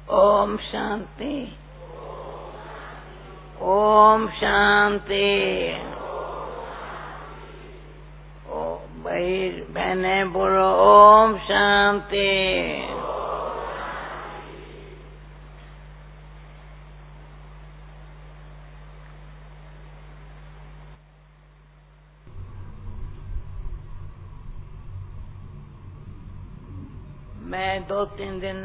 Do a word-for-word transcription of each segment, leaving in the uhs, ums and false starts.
ओम शांति, ओम शांति। ओ भाई बहने बोलो ओम शांति। मैं दो तीन दिन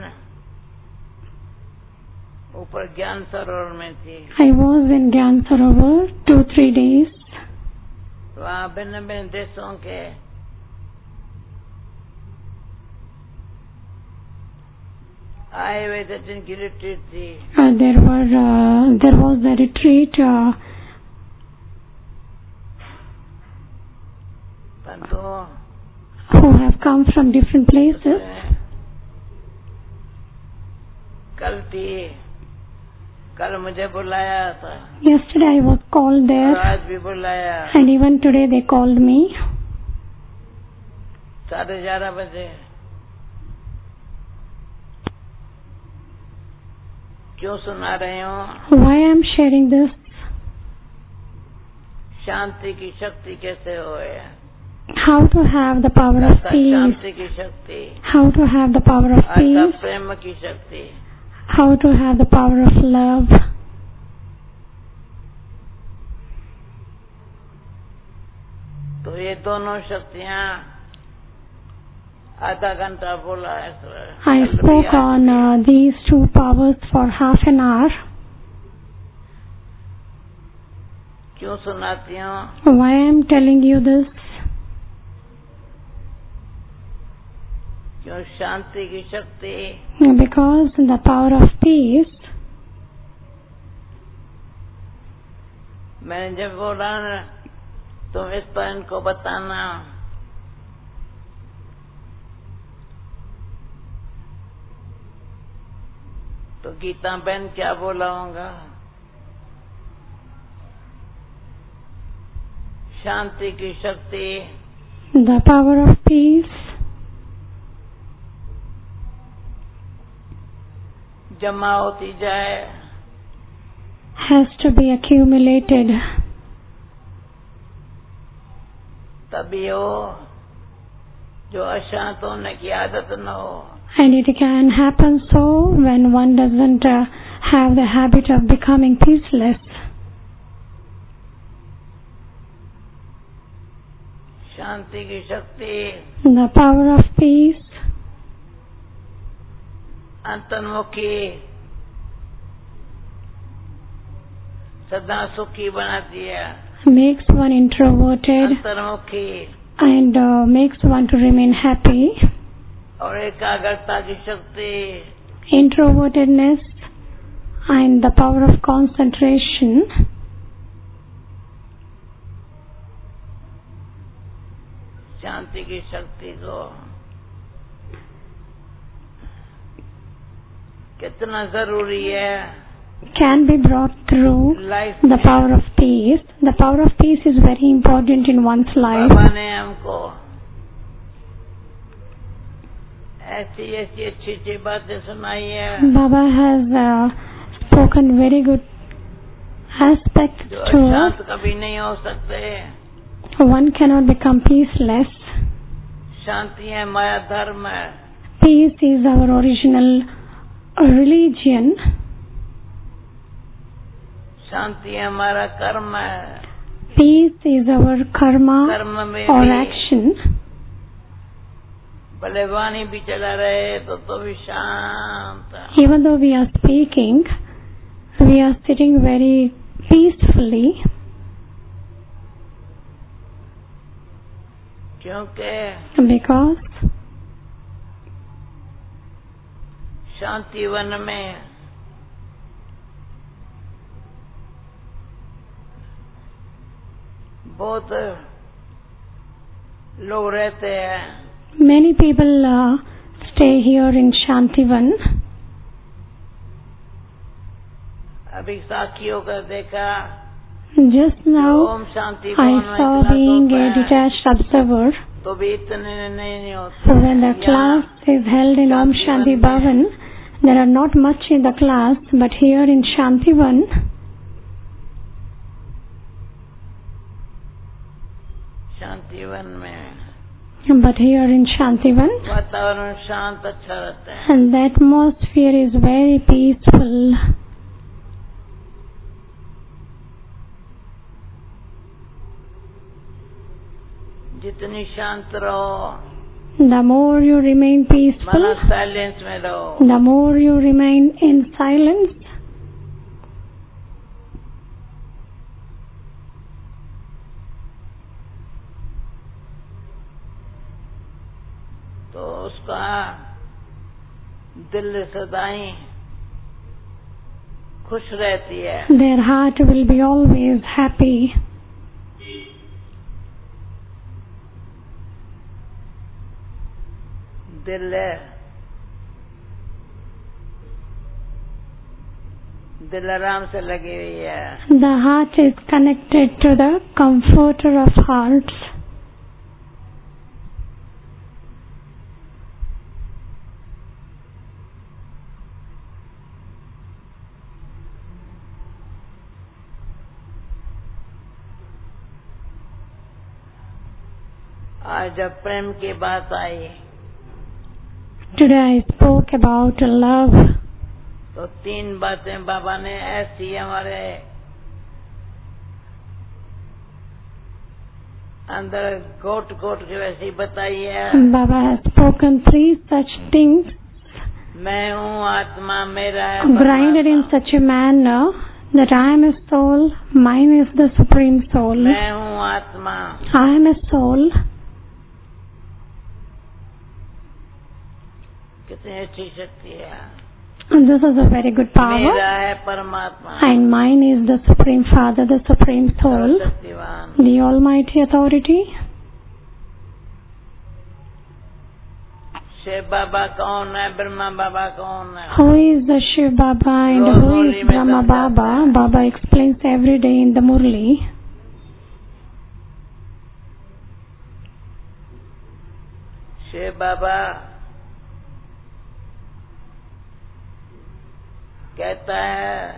ऊपर ज्ञान सरोवर में थी। I was in Gyan Sarovar two three days. वहाँ भिन्न भिन्न देशों के आए हुए थे जिनकी रिट्रीट थी। Uh, there were uh, there was a retreat uh, परंतु who have come from different places. कल थी, कल मुझे बुलाया था। Yesterday I was called और there, आज भी बुलाया। and even today they called me. साढ़े ग्यारह बजे। क्यों सुना रहे हो? Why I am sharing this? शांति की शक्ति कैसे होए? How to have the power of peace? शांति की शक्ति। How to have the power of अर्थात peace? प्रेम की शक्ति। How to have the power of love? तो ये दोनों शक्तियाँ आधा घंटा बोला है। I spoke on uh, these two powers for half an hour. क्यों सुनाती हूँ? Why I am telling you this? क्यों शांति की शक्ति? Because the power of peace. मैंने जब बोला ना, तुम इस पर इनको बताना, तो गीता बहन क्या बोला होगा? शांति की शक्ति, The power of peace जमा होती जाए, has to be accumulated. तभी हो जो अशांत होने की आदत न हो। And it can happen so when one doesn't uh, have the habit of becoming peaceless. शांति की शक्ति, The power of peace अंतर्मुखी, सदा सुखी बनाती है। makes one introverted अंतर्मुखी and uh, makes one to remain happy. और एकाग्रता की शक्ति, Introvertedness and the power of concentration शांति की शक्ति को कितना जरूरी है can be brought through life the में। power of peace. The power of peace is very important in one's life. Baba ने हमको ऐसी ऐसी अच्छी अच्छी बातें सुनाई है Baba has uh, spoken very good aspects जो to अशांत us. कभी नहीं हो सकते। One cannot become peaceless. शांति है माया धर्म है। Peace is our original religion. शांति हमारा कर्म है। Peace is our karma कर्म में or भी action. भले वाणी भी चला रहे तो तो भी शांत। Even though we are speaking, we are sitting very peacefully. क्योंकि Because शांति वन में बहुत लोग रहते हैं। many people uh, stay here in Shantivan. अभी साखियों का देखा, Just now, Om Shanti I भवन में saw क्लास being होता a है, detached observer. तो भी इतने नहीं नहीं होते। So when the यहाँ class is held in Om Shanti Bhavan, There are not much in the class, but here in Shantivan, Shantivan में but here in Shantivan, वातावरण शांत अच्छा रहता है. and the atmosphere is very peaceful. जितनी शांत रहो, The more you remain peaceful, मना साइलेंस में रहो, the more you remain in silence, तो उसका दिल सदाई खुश रहती है. their heart will be always happy. दिल दिल आराम से लगी हुई है. The heart is connected to the comforter of hearts. आज जब प्रेम की बात आई Today I spoke about love. तो तीन बातें बाबा ने ऐसी हमारे अंदर गोट गोट के वैसी बताई है. Baba has spoken three such things, मैं हूँ आत्मा, मेरा है grinded in परमात्मा. such a manner that I am a soul, mine is the supreme soul. मैं हूँ आत्मा. I am a soul. कितनी अच्छी शक्ति है. And this is a very good power. मेरा है परमात्मा, And mine is the Supreme Father, the Supreme Soul, शक्तिवान. the Almighty Authority. Shiv बाबा कौन है, ब्रह्मा बाबा कौन है? Who is the Shiv Baba and Lord who Murli is mein Brahma samjhata Baba? hai. Baba explains every day in the Murli. Shiv बाबा कहता है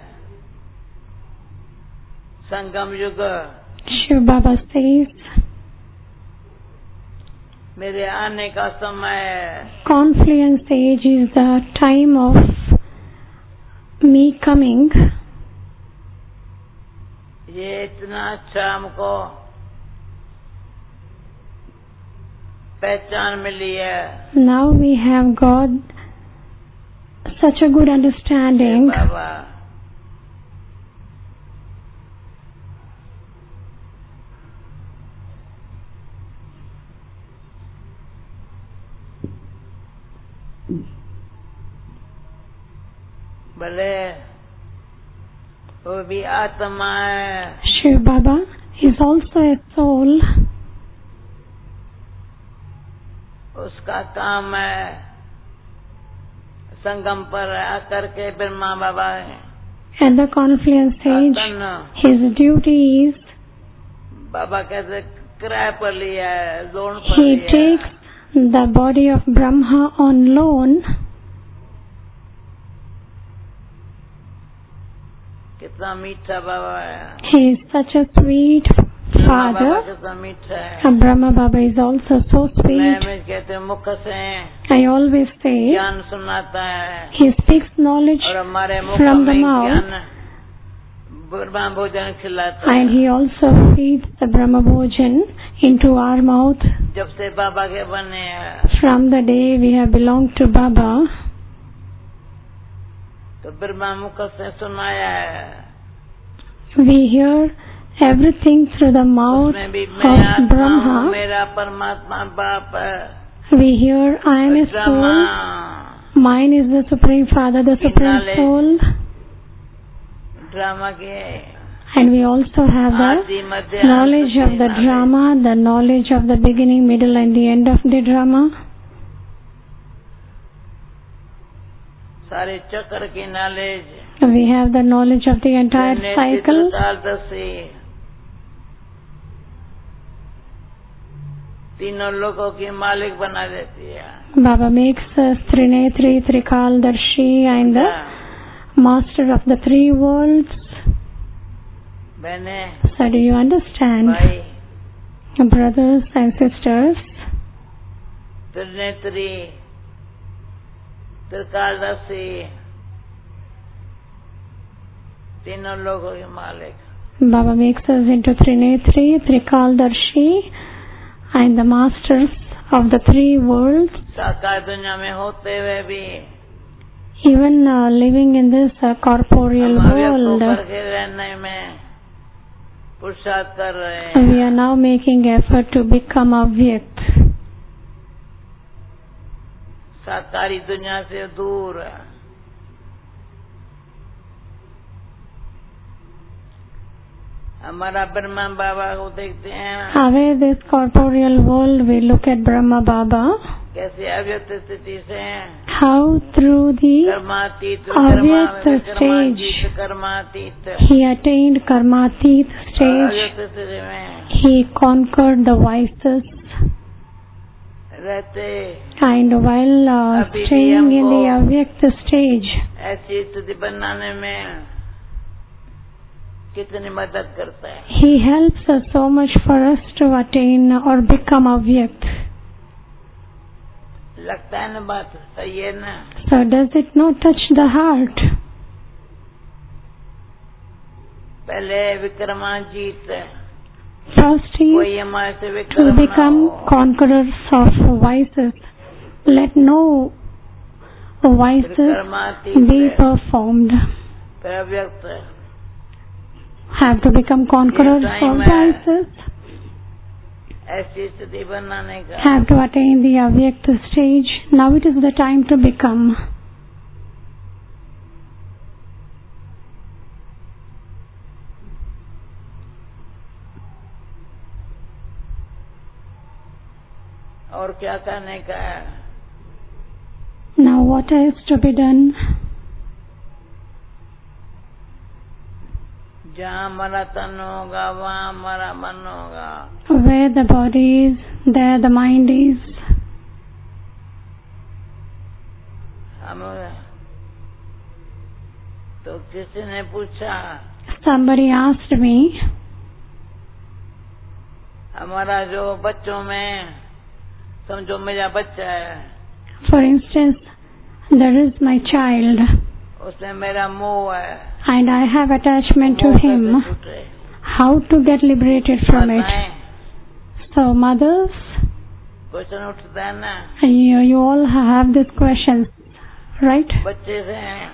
संगम युग Shiv Baba says, मेरे आने का समय है. confluence age is the time of me coming. ये इतना अच्छा हमको पहचान मिली है. Now we have got such a good understanding. बाबा भले वो भी आत्मा है, Shiv Baba is also a soul. उसका काम है संगम पर आकर के ब्रह्मा बाबा है. At the confluence stage, तन his duty is बाबा कैसे किराए पर लिया है, लोन पर he लिया है. takes the body of Brahma on loan. कितना मीठा बाबा है. He is such a sweet Brahma Baba father. कितना मीठा है. And Brahma Baba is also so मैं sweet. में कहते मुख से I always say ज्ञान सुनाता है he speaks knowledge और हमारे मुख from the में mouth, ज्ञान ब्रह्मा भोजन खिलाता है. and he also feeds the Brahma Bhojan into our mouth. जब से बाबा के बने हैं From the day we have belonged to Baba, तो ब्रह्मा मुख से सुनाया है. we hear everything through the mouth उसमें भी मैं of आत्मा हूँ, Brahma. मेरा परमात्मा बाप है. We hear I am a Brahma soul, mine is the Supreme Father, the Supreme knowledge. Soul, drama के and we also have the आदि मध्य knowledge of the drama, the knowledge of the beginning, middle and the end of the drama. सारे चक्र की knowledge, We have the knowledge of the entire cycle, कालदर्शी तीनों लोगों की मालिक बना देती है. Baba makes us Trinetri, Trikaldarshi and the master of the three worlds. बहने, So do you understand? भाई, Brothers and sisters, त्रिनेत्री, त्रिकालदर्शी, तीनों लोगों के मालिक. Baba makes us into Trinetri, Trikaldarshi and the masters of the three worlds. साकार दुनिया में होते हुए भी Even uh, living in this uh, corporeal हम अव्यक्त world, होकर के रहने में पुरुषार्थ कर रहे हैं. we are now making effort to become Avyakt. साकारी दुनिया से दूर. हमारा ब्रह्मा बाबा को देखते हैं. Away this corporeal world, we look at Brahma Baba, कैसे अव्यक्त स्थिति से how through the कर्मातीत अव्यक्त कर्मातीत कर्मातीत he attained Karmatit stage, अव्यक्त स्थिति में he conquered the vices, रहते and while uh, staying in the Avyakt stage, ऐसी स्थिति बनाने में कितनी मदद करता है. he helps us so much for us to attain or become Avyakt. लगता है ना बात सही है ना. So does it not touch the heart? पहले विक्रमाजीत First he कोई हमारे से to विक्रम ना become हो. conquerors of vices. Let no vices विक्रमातीत be performed. फिर अव्यक्त Have to become conquerors Yes, of Amen. vices. ऐसी स्थिति बनाने का. Have to attain the Avyakt stage. Now it is the time to become. और क्या करने का है. Now what is to be done? जहाँ हमारा तन होगा वहाँ हमारा मन होगा. Where the body is, there the mind is. हम तो किसी ने पूछा, Somebody asked me, हमारा जो बच्चों में समझो मेरा बच्चा है, for instance, there is my child उसमें मेरा मोह है. and I have attachment to मोह him. कैसे छूटे? How to get liberated from it? बताएं. So mothers, क्वेश्चन उठता है ना. you, you all have these questions, right? बच्चे से हैं.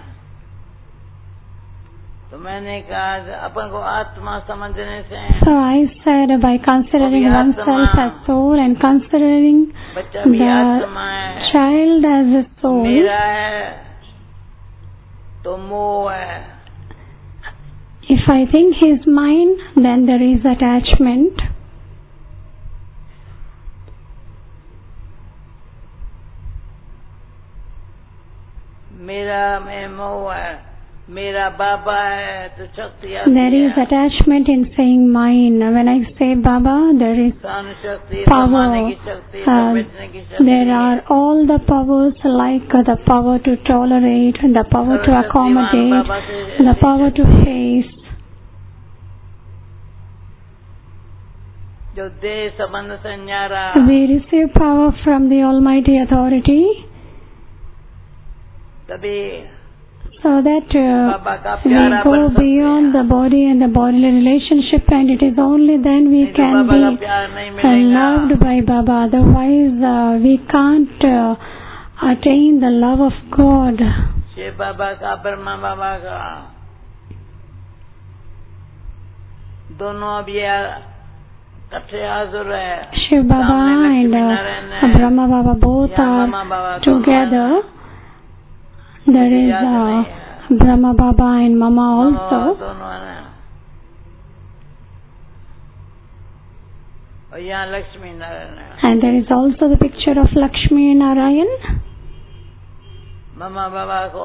तो मैंने कहा अपन को आत्मा समझने से So I said by considering अभी oneself आत्मा. as soul and considering बच्चा भी the आत्मा है, child as a soul, मेरा है तो मोह है. if I think he is mine, then there is attachment. मेरा में मोह है, मेरा बाबा है तो शक्ति आती There is है. attachment in saying mine. When I say Baba, there is सहन शक्ति, power. समाने की शक्ति, Uh, समेटने की शक्ति. there are all the powers like uh, the power to tolerate, the power to सर्वशक्तिमान accommodate, बाबा से the power to face. जो देह संबंध संज्ञारा, We receive power from the Almighty Authority तभी so that uh, बाबा का we प्यारा go बन सकते beyond हैं. the body and the bodily relationship, and it is only then we नहीं तो can बाबा का be प्यार नहीं uh, मिलेगा. loved by Baba. Otherwise, uh, we can't uh, attain the love of God. Shiv बाबा का, ब्रह्मा बाबा का, दोनों अब ये इकट्ठे हाजिर है. Shiv Baba सामने and लक्ष्मी uh, नारायण है. Brahma Baba both या are मामा बाबा दोनों together. हैं. There is याद नहीं uh, है. Brahma Baba and Mama mama also. दोनों हैं. और यहाँ लक्ष्मी नारायण है. And there is also the picture of Lakshmi Narayan. मामा बाबा को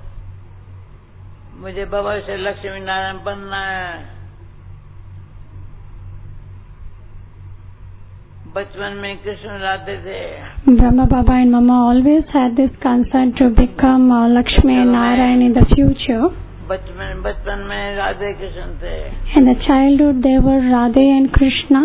मुझे बाबा से लक्ष्मी नारायण बनना है, बचपन में कृष्ण राधे थे. Brahma Baba and Mama always had this concern to become uh, Lakshmi and Narayan in the future. बचपन बचपन में राधे कृष्ण थे. In the childhood they were Radhe and Krishna.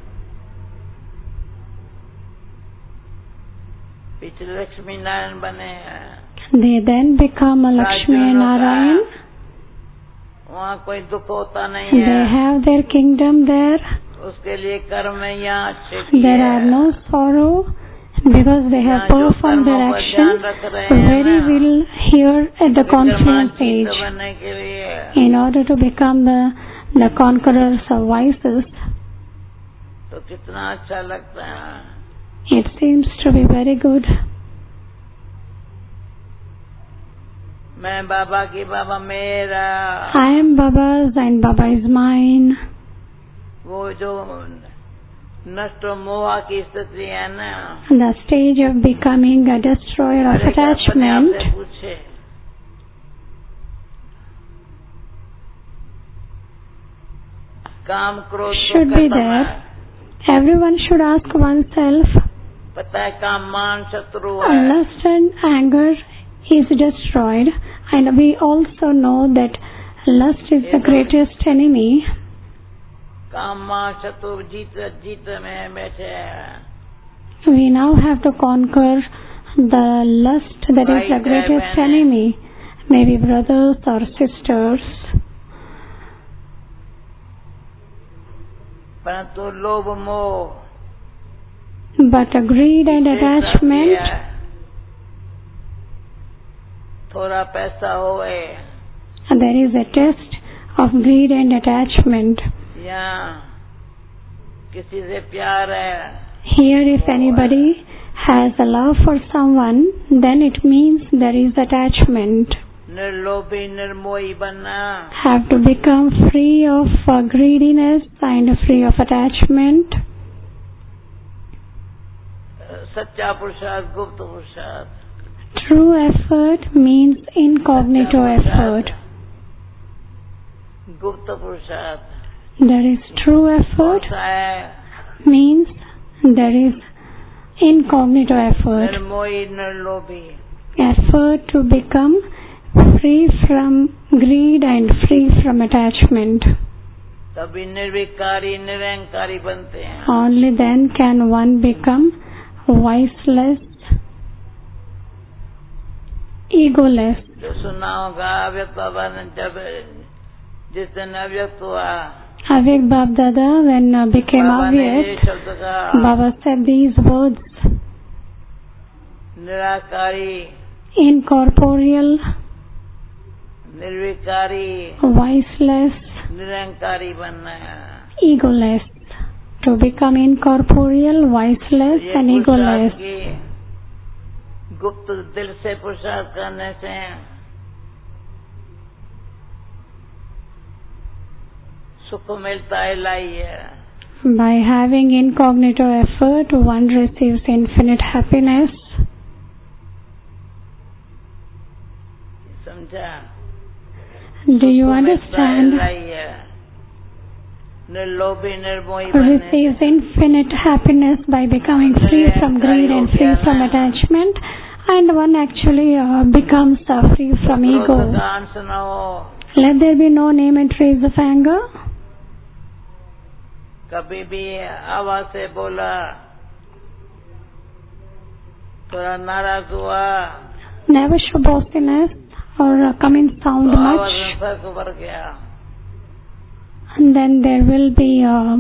पीछे लक्ष्मी नारायण बने हैं. They then become a Lakshmi and Narayan. वहाँ कोई दुख होता नहीं They है. have their kingdom there. उसके लिए कर्म यहाँ अच्छे किए. There are no sorrow because they have performed their actions very well here at the confluence age. बनने के लिए In order to become the the conquerors of vices, तो कितना अच्छा लगता है. it seems to be very good. मैं बाबा की बाबा मेरा. I am Baba's and Baba is mine. वो जो नष्ट मोह की स्थिति है ना, The stage of becoming a destroyer of हर एक अपने आप attachment से पूछे. काम क्रोध तो should be खत्म there. है. Everyone should ask oneself, पता है काम मान शत्रु है. lust and anger is destroyed, and we also know that lust is the greatest enemy. काम मान शत्रु जीत जीत में बैठे हैं. We now have to conquer the lust that is the greatest enemy, maybe brothers or sisters. परंतु लोभ मोह But greed and attachment, थोड़ा पैसा होए there is a test of greed and attachment. या किसी से प्यार है, Here, if anybody has a love for someone, then it means there is attachment. निर्लोभी Nirmohi बनना. Have to become free of uh, greediness and free of attachment. सच्चा पुरुषार्थ गुप्त पुरुषार्थ. True effort means incognito effort. गुप्त पुरुषार्थ There is true effort होता है. means there is incognito effort. Nirmohi निर्लोभी. Effort to become free from greed and free from attachment. तभी निर्विकारी निरंकारी बनते हैं. Only then can one become viceless, egoless. जो सुना होगा अव्यक्त बाबा ने जब जिस दिन अव्यक्त हुआ, Avik Bab Dada, when uh, became बाबा ने ये Avyakt, शब्द कहा, Baba said these words, Nirankari incorporeal, निर्विकारी viceless, Nirankari बनना है. egoless. To become incorporeal, viceless ये and egoless. पुरुषार्थ की गुप्त दिल से पुरुषार्थ करने से सुख मिलता है. लाई है. By having incognito effort, one receives infinite happiness. समझा? Do you understand? लाई है. निर्लोभी निर्मोही बनने Receives infinite happiness by becoming free from greed and free from attachment, and one actually uh, becomes uh, free from ego. गान सुनाओ. Let there be no name and trace of anger. कभी भी आवाज से बोला, थोड़ा नाराज हुआ, Never show boastiness or uh, come in sound तो आवाज much, में फर्क पड़ गया. and then there will be uh,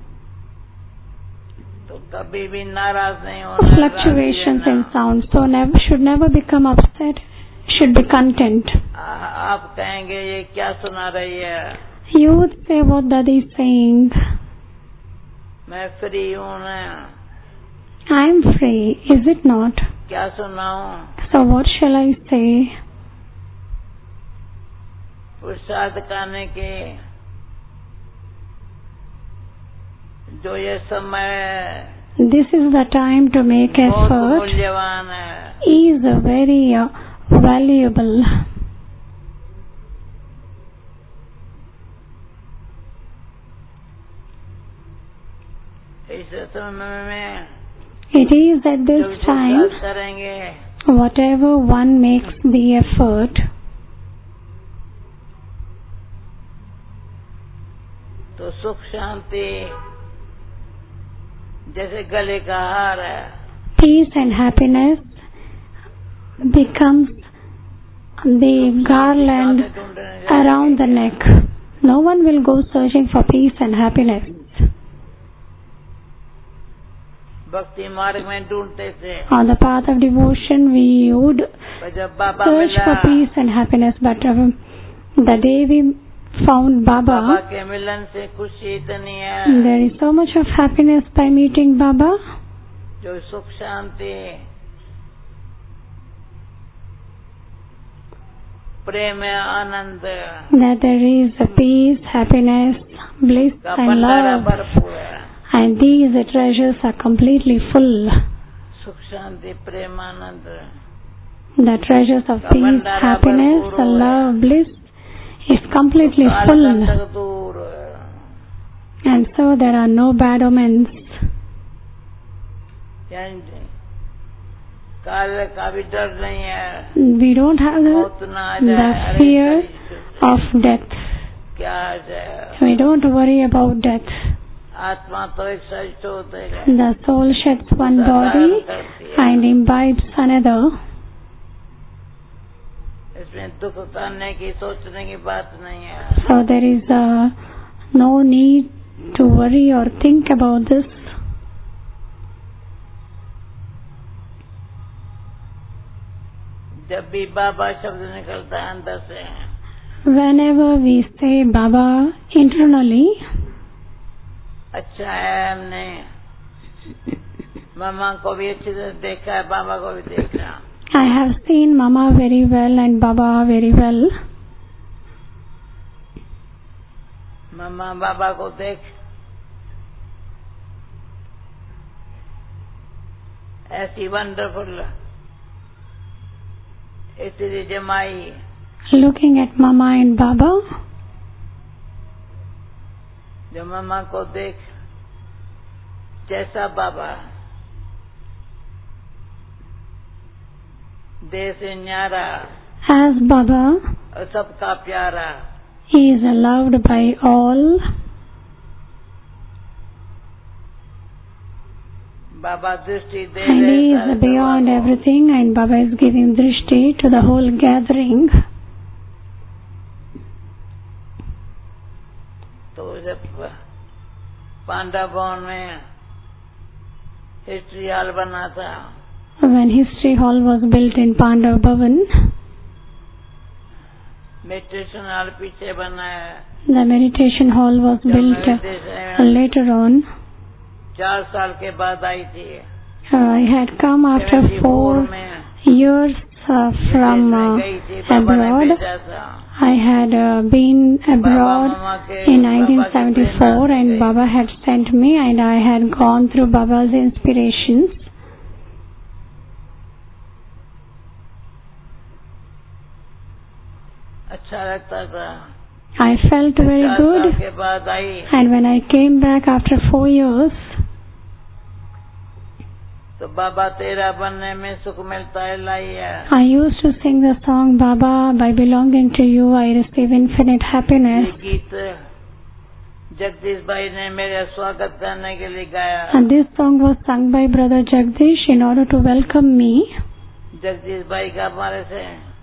तो कभी भी नाराज नहीं होना. fluctuations राजी in रहना. sound. So never should never become upset. Should be content. आ- आप कहेंगे ये क्या सुना रही है. You would say what Dadi is saying. मैं फ्री हूँ ना, I am free, is it not? क्या सुनाऊं. So what shall I say? पुरुषार्थ करने के जो ये समय This is the time to make बहुत effort. मूल्यवान है. Is very uh, valuable. इस समय में It is at this जो time, पुरुषार्थ करेंगे whatever one makes the effort, तो सुख शांति जैसे गले का हार है, peace and happiness becomes the garland around the neck. No one will go searching for peace and happiness. भक्ति मार्ग में ढूंढते थे, On the path of devotion, we would पर जब बाबा search मिला, for peace and happiness. But uh, the day we found Baba Baba, के मिलन से खुशी इतनी है, there is so much of happiness by meeting Baba, जो सुख शांति प्रेम आनंद that there is a peace, happiness, bliss का and भंडारा love. भरपूर है। And these treasures are completely full. सुख शांति प्रेम आनंद The treasures of का peace, भंडारा happiness, भरपूर है। love, bliss is completely काल full. तक दूर है। And so there are no bad omens. यानी काल का भी डर नहीं है, We don't have the, मौत ना आ the जाए, अरे fear शरीर of death. क्या आ जाए। We don't worry about death. आत्मा तो एक सच होते है, The soul sheds one body and imbibes another. इसमें दुख करने की सोचने की बात नहीं है। So there is uh, no need to worry or think about this. जब भी बाबा शब्द निकलता है अंदर से, Whenever we say Baba internally, अच्छा है हमने मामा को भी अच्छी तरह देखा है, बाबा को भी देखा। I have seen Mama very well and Baba very well. मामा बाबा को देख ऐसी वंडरफुल इतनी जमाई, Looking at Mama and Baba, जो मामा को देख जैसा बाबा, देह से न्यारा as Baba, और सबका प्यारा, he is loved by all. बाबा दृष्टि दे And he रहे is beyond everything, and Baba is giving drishti to the whole gathering. तो जब पांडव भवन में हिस्ट्री हॉल बना था, When history hall was built in Pandav Bhavan, meditation hall पीछे बना है। the meditation hall was जब built मैं uh, विदेश later on. चार साल के बाद आई थी, I had come after four में years uh, from uh, गई थी, बाबा ने abroad. भेजा था। I had uh, been abroad in nineteen seventy-four and Baba had sent me and I had gone through Baba's inspirations. अच्छा लगता था। I felt very चार good, साल के बाद आई and when I came back after four years, तो बाबा तेरा बनने में सुख मिलता है लाई है। I used to sing the song Baba, by belonging to you I receive infinite ये happiness. गीत जगदीश भाई ने मेरा स्वागत करने के लिए गाया। And this song was sung by Brother Jagdish in order to welcome me. Jagdish भाई का हमारे से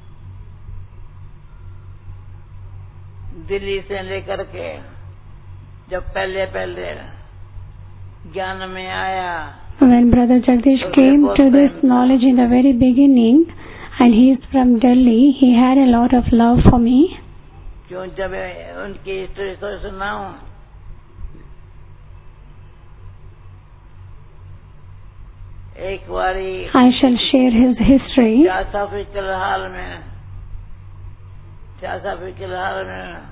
दिल्ली से लेकर के जब पहले पहले ज्ञान में आया, When Brother Jagdish came to this knowledge in the very beginning, and he is from Delhi, he had a lot of love for me. क्यों जब उनकी हिस्ट्री तो सुनाऊं, एक बारी I shall share his history. South Africa हाल में South Africa हाल में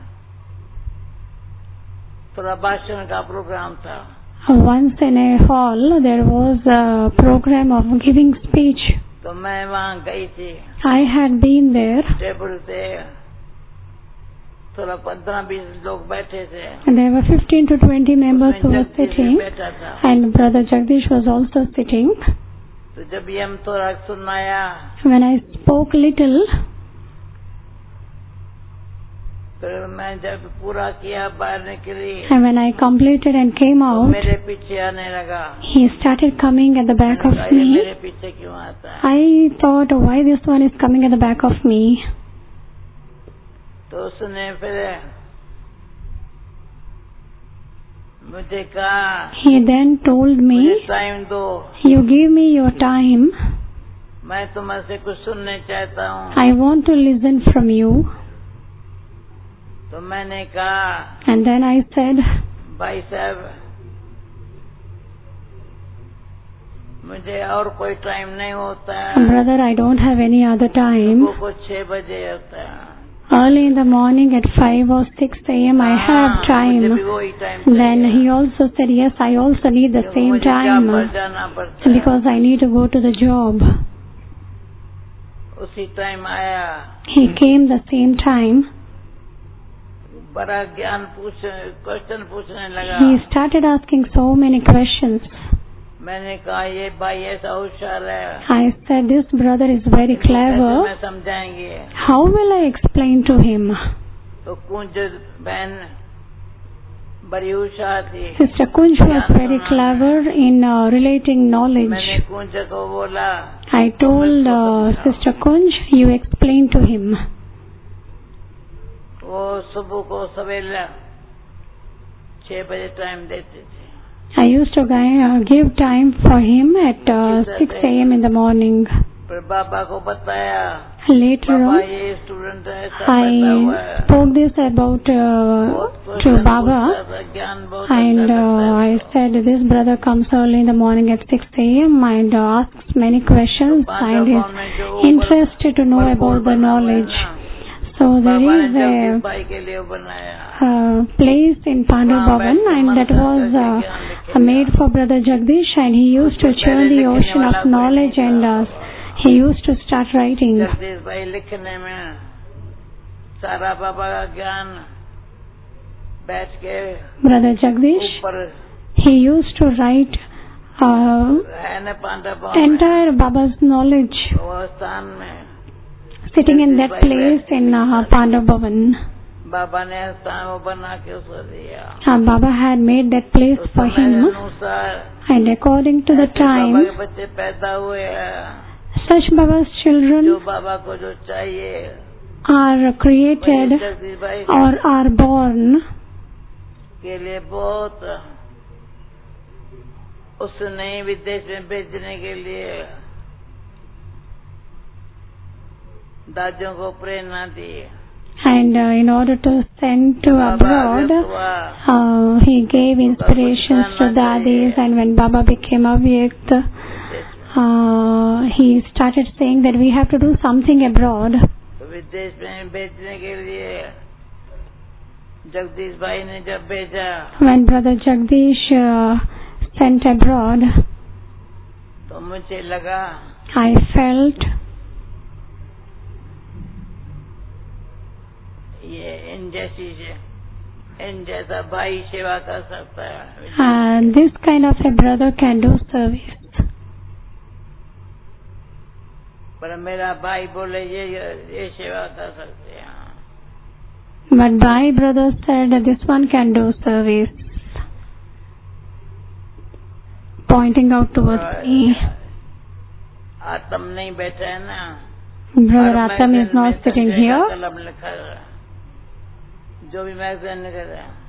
थोड़ा भाषण का प्रोग्राम था। Once in a hall, there was a program of giving speech. तो मैं वहाँ गई थी, I had been there. Table थे, सोलह पंद्रह बीस लोग बैठे थे। And there were fifteen to twenty members who were sitting, and Brother Jagdish was also sitting. तो जब ये हम थोड़ा सुनाया, When I spoke little, फिर मैं जब पूरा किया बाहर निकली, and when I completed and came तो out, मेरे पीछे आने लगा। he started coming at the back of मैंने कहा, ये me. मेरे पीछे क्यों आता है? I thought, why this one is coming at the back of me? तो उसने फिर मुझे कहा, He then told मुझे me, टाइम दो, you give me your time. मैं तुमसे कुछ सुनने चाहता हूँ। I want to listen from you. तो मैंने कहा, And then I said, भाई साहब, मुझे और कोई टाइम नहीं होता है। brother, I don't have any other time. सुबह को छह बजे होता है। Early in the morning at five or six a m I have हाँ, time. मुझे भी वही टाइम Then चाहिए। he also said, yes, I also need the क्योंकि same मुझे जॉब time पर जाना पड़ता है। because I need to go to the job. उसी टाइम आया, He came the same time. बड़ा ज्ञान पूछ क्वेश्चन पूछने लगा। He started asking so many questions. मैंने कहा, ये भाई ऐसा होशियार है, I said, this brother is very कैसे clever. मैं समझाएंगे? How will I explain to him? तो कुंज बहन बड़ी होशियार थी। Sister Kunj was very clever in uh, relating knowledge. मैंने कुंज को बोला, I told uh, Sister Kunj, you explain to him. वो सुबह को सवेरे छह बजे टाइम देते थे। I used to uh, give time for him at uh, six a m in the morning. फिर बाबा को बताया, Later बाबा on, ये स्टूडेंट ऐसा बैठा हुआ I है, spoke this about uh, बहुत to क्वेश्चन Baba, पूछता था, ज्ञान बहुत and अच्छा uh, करता है। I said this brother comes early in the morning at six a m and uh, asks many questions and is interested to know about the knowledge. So there बाबा ने is Jagdish a भाई के लिए बनाया। uh, place in Pandav Bhavan, and that was uh, made for Brother Jagdish, and he used to churn the ocean of knowledge, and uh, he used to start writing. Jagdish भाई लिखने में सारा बाबा का ज्ञान बैठ के Brother Jagdish, ऊपर he used to write uh, है न पांडव भवन में, entire Baba's knowledge वो स्थान में sitting in that place in uh, Pandav Bhavan. बाबा ने स्थान वो बना के उसको दिया। Uh, Baba had made that place तो for समय him, अनुसार and according to the ऐसे बाबा time, के बच्चे पैदा हुए हैं, such Baba's जो children बाबा को जो चाहिए are created वही जगदीश भाई or are born. के लिए बहुत उस नए विदेश में भेजने के लिए दादियों को प्रेरणा दी। And uh, in order to send to abroad, uh, he gave inspirations to Dadis, and when Baba became avyakt, uh, he started saying that we have to do something abroad. तो विदेश में भेजने के लिए जगदीश भाई ने जब भेजा, When Brother Jagdish uh, sent abroad, तो मुझे लगा I felt ये इन जैसी इन जैसा भाई सेवा कर सकता है, uh, this kind of a brother can do service. पर मेरा भाई बोले ये ये सेवा कर सकते हैं। But my brother said that this one can do service, pointing out towards me. आत्म नहीं बैठा है ना, Brother Atam is not sitting here. कलम लिखा है, जो भी मैगजीन लिख रहा है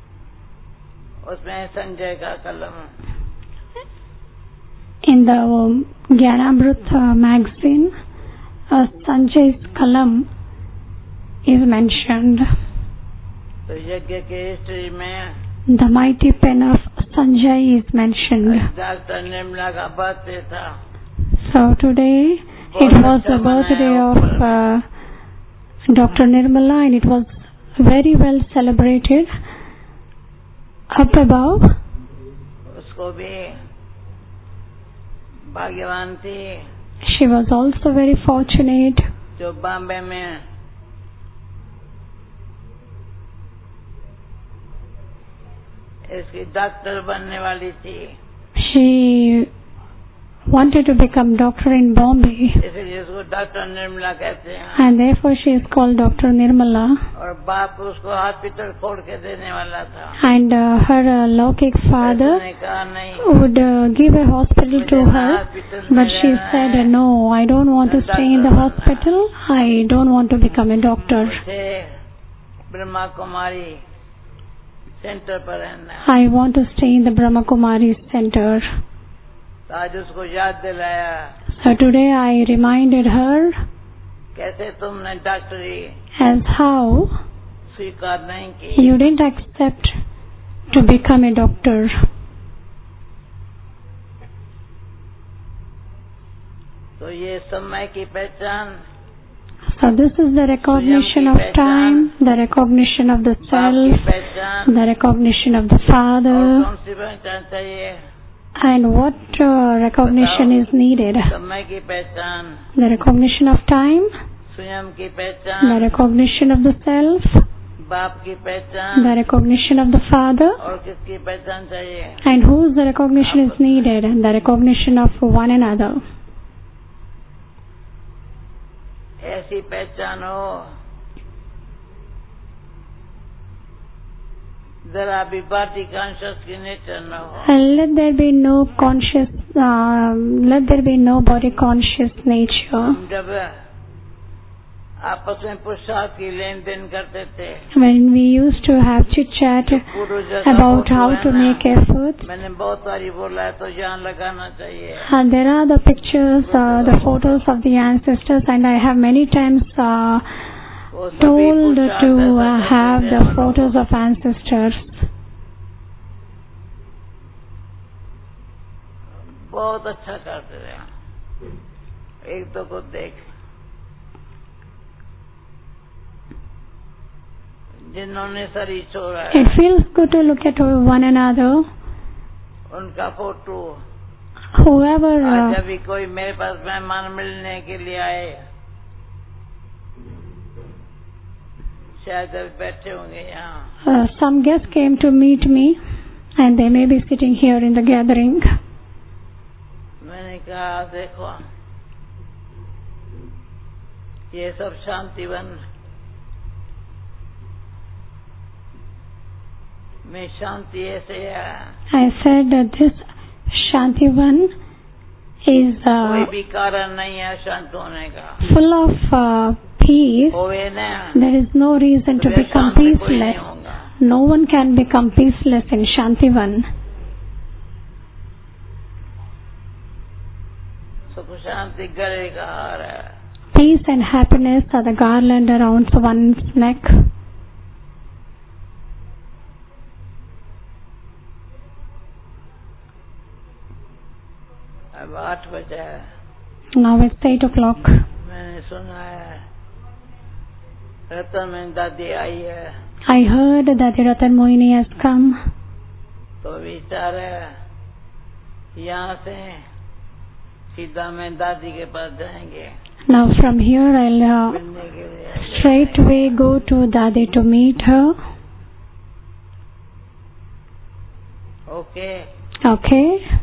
उसमें संजय का कलम। In the um, Gyanamrut uh, magazine, uh, Sanjay's kalam is mentioned. तो यज्ञ के हिस्ट्री में The mighty pen of Sanjay is mentioned. Doctor Nirmala का बर्थडे था। So today it was the birthday of uh, Doctor Nirmala, and it was very well celebrated. Up above, उसको भी भाग्यवान थी she was also very fortunate जो बॉम्बे में इसकी doctor बनने वाली थी, She wanted to become doctor in Bombay, इसलिए उसको डॉक्टर निर्मला कहते हैं। and therefore she is called Doctor Nirmala. और बाप उसको हॉस्पिटल खोल के देने वाला था, And uh, her uh, Laukik father उसने कहा नहीं, would uh, give a hospital to her, but she said, no, I don't want to stay in the hospital. I don't want to become a doctor. मुझे Brahma Kumari centre पर रहना है। I want to stay in the Brahma Kumari center. तो आज उसको याद दिलाया, So today I reminded her कैसे तुमने डॉक्टरी as how स्वीकार नहीं की। you didn't accept to become a doctor. तो ये समय की पहचान, So this is the recognition of time, the recognition of the बाप की self, पहचान, the recognition of the और father, कौन सी पहचान चाहिए? and what uh, recognition is needed. समय की पहचान, The recognition of time, स्वयं की the पहचान, recognition of the self, बाप की पहचान, the recognition of the father, और किसकी पहचान चाहिए? and whose the recognition is needed, the recognition of one another. ऐसी पहचान हो, जरा भी बॉडी कॉन्शियस की नेचर न हो। And let there be no conscious, uh, let there be no body conscious nature. हम जब आपस में पुरुषार्थ की लेन देन करते थे, When we used to have chit chat पूर्व जैसा about फोटो how है to ना, make efforts, मैंने बहुत सारी बोला है तो यहाँ लगाना चाहिए। and there are the pictures, uh, the photos of the ancestors, and I have many times uh, वो सभी told पुरुषार्थ to ऐसा uh, करते have थे the हम लोग। photos of ancestors. बहुत अच्छा करते थे, एक दो को देख, जिन्होंने शरीर छोड़ा है It feels good to look at one another. उनका फोटो। Whoever आज uh, अभी कोई मेरे पास मेहमान मिलने के लिए आए, शायद अभी बैठे होंगे यहाँ, uh, some guests came to meet me, and they may be sitting here in the gathering. मैंने कहा देखो ये सब शांतिवन में शांति ऐसे है, I said that this Shantivan is कोई uh, भी कारण नहीं है शांत होने का। full of uh, peace. होवे ना, There is no reason to तो become शांत में कोई नहीं peaceless. होगा। No one can become peaceless in Shantivan. सुख शांति गले का हार है। Peace and happiness are the garland around one's neck. अब आठ बजे है, Now it's eight o'clock. मैंने सुना है रतन में दादी आई है, I heard that the Ratan Mohini has come. तो विचार है यहाँ से सीधा मैं दादी के पास जाएंगे Now from here I'll uh, मिलने के लिए। straight away go to Dadi to meet her. Okay, Okay?